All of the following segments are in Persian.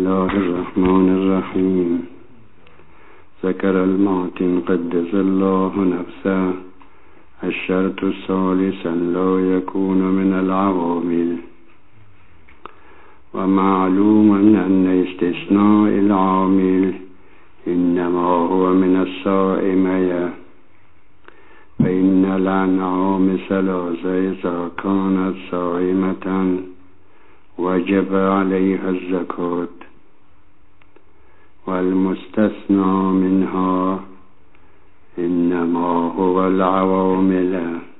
الله الرحمن الرحيم. ذكر المعتن قدس الله نفسه الشرط الثالث لا يكون من العوامل. ومعلوم أن استثناء العامل إنما هو من الصائمية، فإن الأنعام ثلاثة إذا كانت صائمة وجب عليها الزكاة، والمستثنى منها إنما هو العوامل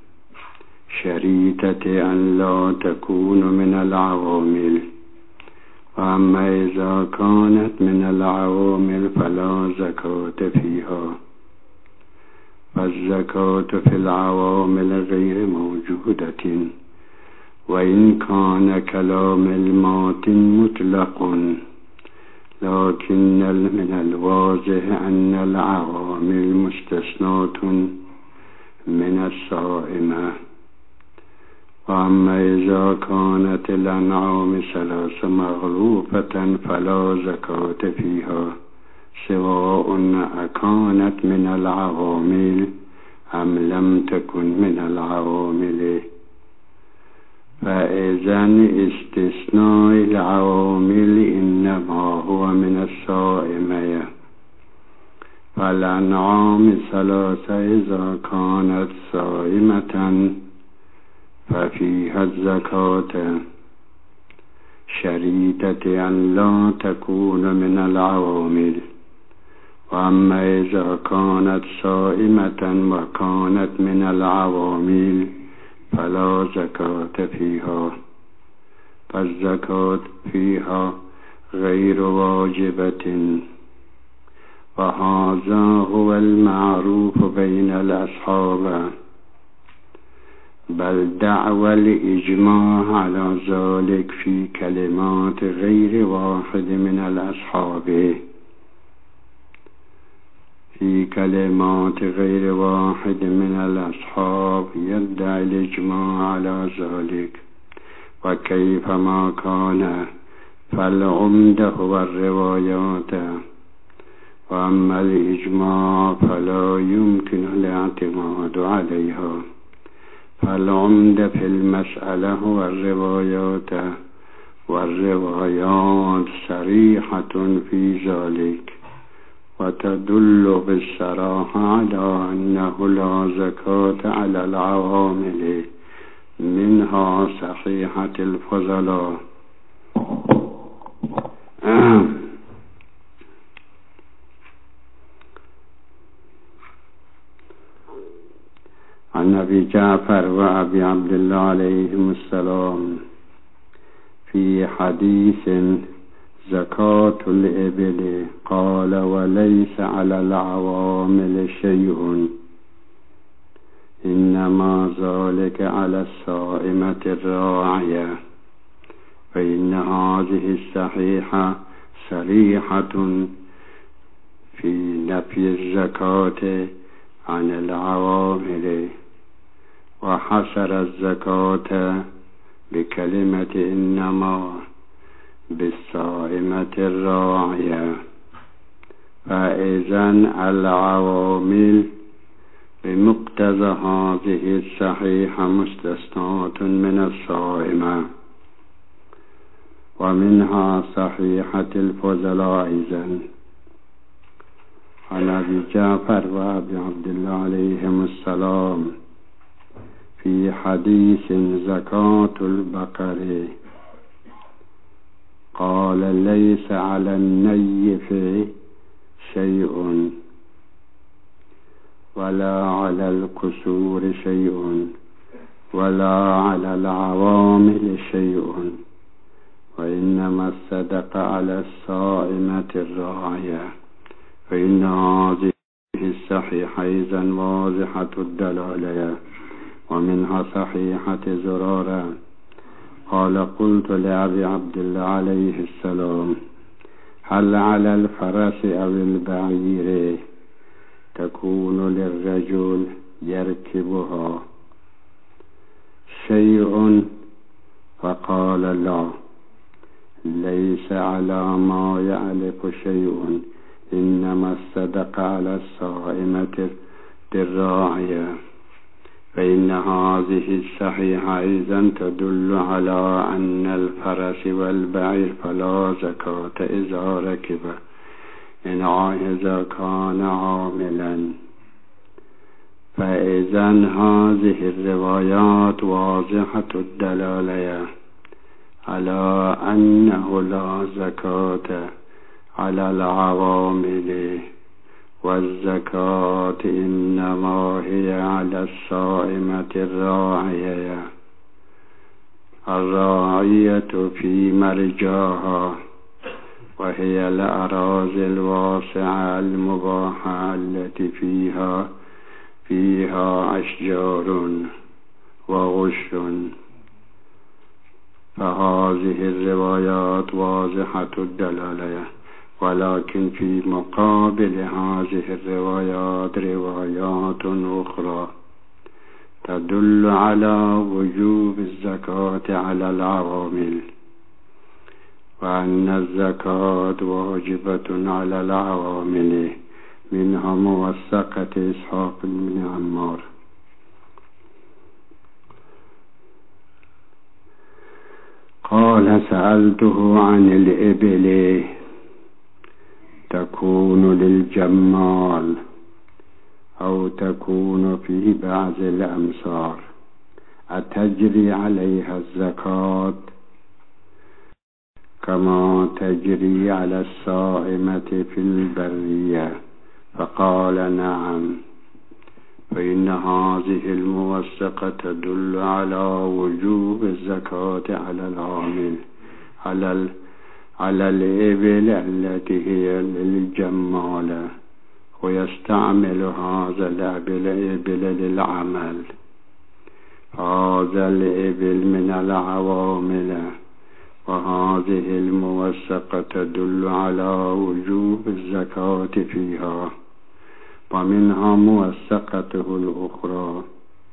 شريطة أن لا تكون من العوامل. وأما إذا كانت من العوامل فلا زكاة فيها، فالزكاة في العوامل غير موجودة، وإن كان كلام الماتن مطلق، لكن من الواضح أن العوامل مستثناة من الصائمة. وأما إذا كانت الأنعام ثلاث مغلوفة فلا زكاة فيها، سواء أكانت من العوامل أم لم تكن من العوامل. فإذن استثناء العوامل إنما هو من الصائمية. فالأنعام ثلاثة إذا كانت صائمة ففيها الزكاة شريطة أن لا تكون من العوامل. وأما إذا كانت صائمة وكانت من العوامل فلا زكاة فيها، فالزكاة فيها غير واجبة. وهذا هو المعروف بين الأصحاب، بل دعوى الإجماع على ذلك في كلمات غير واحد من الأصحاب. في كلمات غير واحد من الأصحاب يدعي الإجماع على ذلك. وكيفما كان فالعمد هو الروايات، وأما الإجماع فلا يمكن الاعتماد عليها. فالعمد في المسألة هو الروايات، والروايات صريحة في ذلك، وتدل بالصراحة على أنه لا زكاة على العوامل، منها صحيحة الفضلاء. عن أبي جعفر وأبي عبد الله عليهم السلام في حديث زكاة الإبل قال: وليس على العوامل شيء، إنما ذلك على الصائمة الراعية. فإن هذه الصحيحة صريحة في نفي الزكاة عن العوامل، وحصر الزكاة بكلمة إنما بالصائمة الراعية. فإذن العوامل بمقتضى هذه الصحيحة مستثناة من الصائمة، ومنها صحيحة الفضلاء. إذن عن أبي جعفر وأبي عبد الله عليهم السلام في حديث زكاة البقر قال: ليس على النيف شيء، ولا على الكسور شيء، ولا على العوامل شيء، وإنما الصدق على الصائمة الراعية. فإن هذه الصحيحة إذن واضحة الدلالة. ومنها صحيحة زرارة قال: قلت لأبي عبد الله عليه السلام: هل على الفرس أو البعير تكون للرجل يركبها شيء؟ فقال: لا، ليس على ما يعلف شيء، إنما الصدق على الصائمة الراعية. فإن هذه الصحيحة أيضا تدل على أن الفرس والبعير فلا زكاة إذا ركب إذا كان عاملا. فإذا هذه الروايات واضحة الدلالة على أنه لا زكاة على العوامل، والزكاة إنما هي على الصائمة الراعية في مرجاها، وهي الأراضي الواسعة المباحة التي فيها أشجار وغش. فهذه الروايات واضحة الدلالة، ولكن في مقابل هذه الروايات روايات أخرى تدل على وجوب الزكاة على العوامل، وأن الزكاة واجبة على العوامل، منها موثقة إسحاق بن عمار. قال سألته عن الإبل تكون للجمال أو تكون في بعض الأمصار، أتجري عليها الزكاة كما تجري على الصائمة في البرية؟ فقال نعم. فإن هذه الموثقة تدل على وجوب الزكاة على العامل على الإبل التي هي للجمال، ويستعمل هذا الإبل للعمل. هذا الإبل من العوامل، وهذه الموثقة تدل على وجوب الزكاة فيها، ومنها موثقته الأخرى.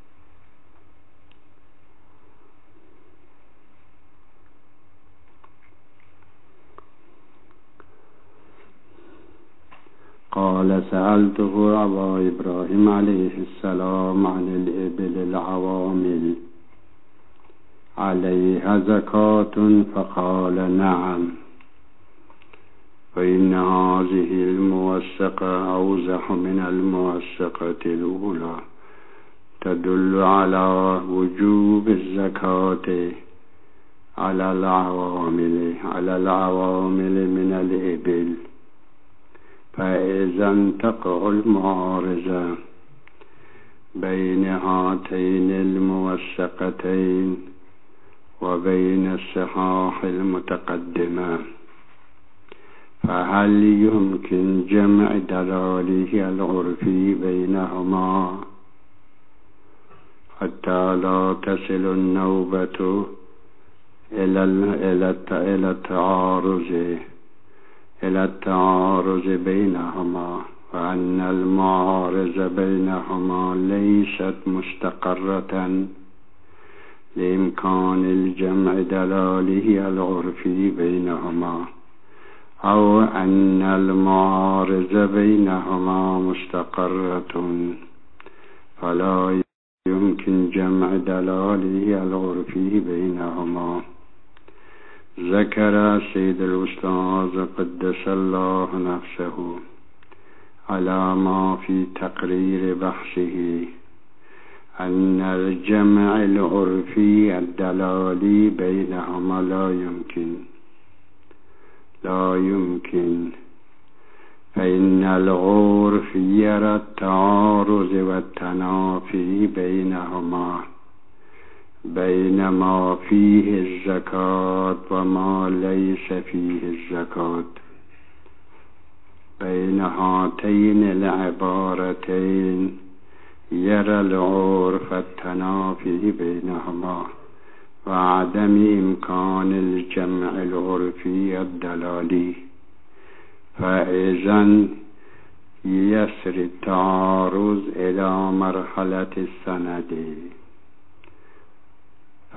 قال سألته أبا إبراهيم عليه السلام عن الإبل العوامل عليها زكاة؟ فقال نعم. فإن هذه الموثقة أوضح من الموثقة الأولى، تدل على وجوب الزكاة على العوامل من الإبل. فإذا تقع المعارضة بين هاتين الموثقتين وبين الصحاح المتقدمة، فهل يمكن جمع دلاله العرفي بينهما حتى لا تصل النوبة إلى التعارض بينهما، وأن المعارضة بينهما ليست مستقرة لإمكان الجمع دلاله العرفي بينهما، أو أن المعارضة بينهما مستقرة فلا يمكن جمع دلاله العرفي بينهما. ذكر سيد الأستاذ قدس الله نفسه على ما في تقرير بحثه أن الجمع العرفي الدلالي بينهما لا يمكن، فإن العرف يرى التعارض والتنافي بينهما، بين ما فيه الزكاة وما ليس فيه الزكاة. بين هاتين العبارتين يرى العرف التنافي بينهما وعدم إمكان الجمع العرفي الدلالي، فإذن يسري التعارض إلى مرحلة السند.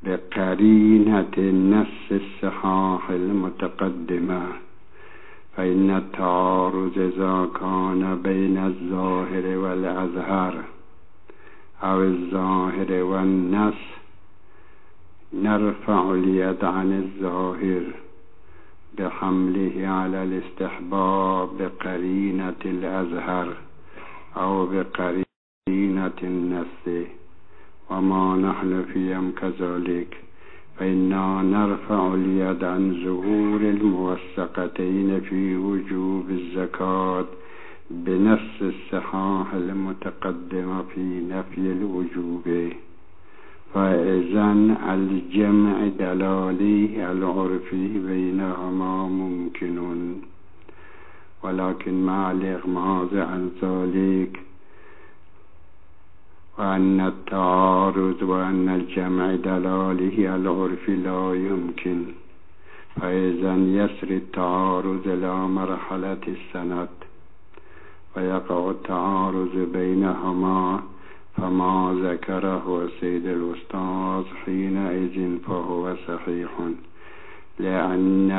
بقرينة نص الصحاح المتقدمة، فإن التعارض إذا كان بين الظاهر والأظهر أو الظاهر والنص نرفع اليد عن الظاهر بحمله على الاستحباب بقرينة الأظهر أو بقرينة النص، وما نحن فيهم كذلك، فإننا نرفع اليد عن ظهور الموثقتين في وجوب الزكاة بنص الصحاح المتقدمة في نفي الوجوب. فإذن الجمع دلالي العرفي بينهما ممكن، ولكن مع الإغماض عن ذلك، وأن التعارض وأن الجمع دلاله العرفي لا يمكن، فإذن يسري التعارض إلى مرحلة السند ويقع التعارض بينهما، فما ذكره السيد الأستاذ حينئذ فهو صحيح، لأن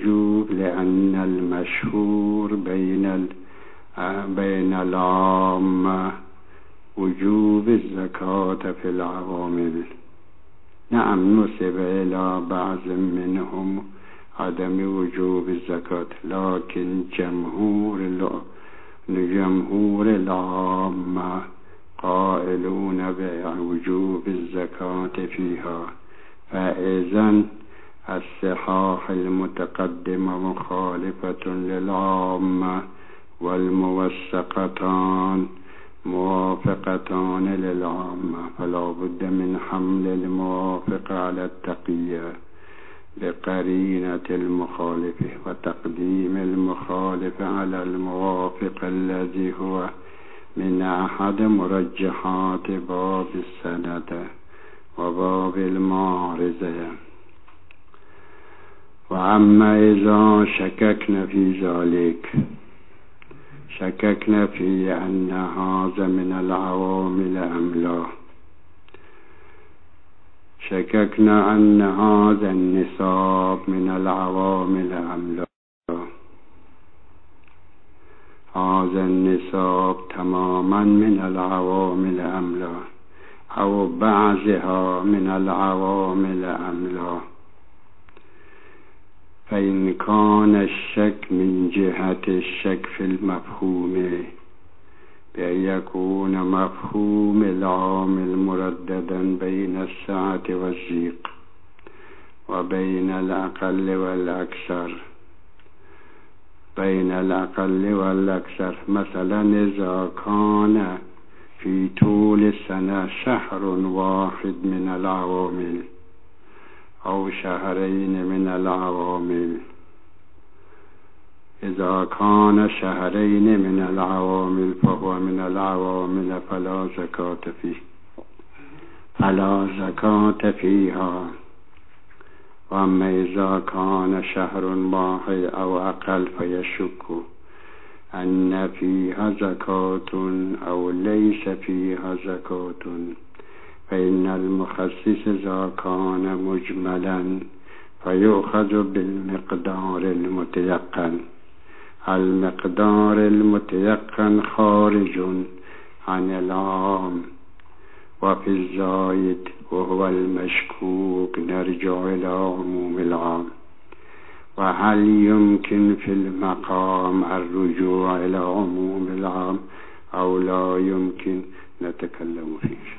المشهور بين العامة وجوب الزكاة في العوامل. نعم، نسب إلى بعض منهم عدم وجوب الزكاة، لكن جمهور العامة قائلون بوجوب الزكاة فيها. فإذن الصحاح المتقدمة مخالفة للعامة، والموثقتان موافقتان للعامة، فلا بد من حمل الموافق على التقية بقرينة المخالف، وتقديم المخالف على الموافق الذي هو من أحد مرجحات باب السند وباب المعارضة. وأما إذا شككنا في ذلك، شككنا في أن هذا من العوامل أم لا، شككنا أن هذا النصاب من العوامل أم لا، هذا النصاب تماما من العوامل أم لا، أو بعضها من العوامل أم لا. فإن كان الشك من جهة الشك في المفهوم، بأن يكون مفهوم العامل مرددا بين السعة والضيق وبين الأقل والأكثر، مثلا إذا كان في طول السنة شهر واحد من العوامل أو شهرين من العوامل، إذا كان شهرين من العوامل فهو من العوامل فلا زكاة فيها. وأما إذا كان شهر واحد أو أقل فيشك أن فيها زكاة أو ليس فيها زكاة، فإن المخصص إذا كان مجملا فيؤخذ بالمقدار المتيقن. المقدار المتيقن خارج عن العام، وفي الزايد وهو المشكوك نرجع إلى عموم العام. وهل يمكن في المقام الرجوع إلى عموم العام أو لا يمكن، نتكلم فيه.